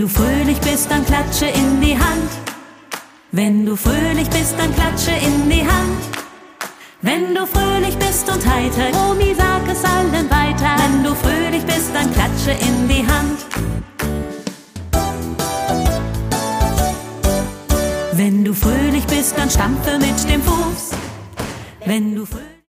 du fröhlich bist, dann klatsche in die Hand. Wenn du fröhlich bist, dann klatsche in die Hand. Wenn du fröhlich bist und heiter, Omi, sag es allen weiter. Wenn du fröhlich bist, dann klatsche in die Hand. Wenn du fröhlich bist, dann stampfe mit dem Fuß. Wenn du fröhlich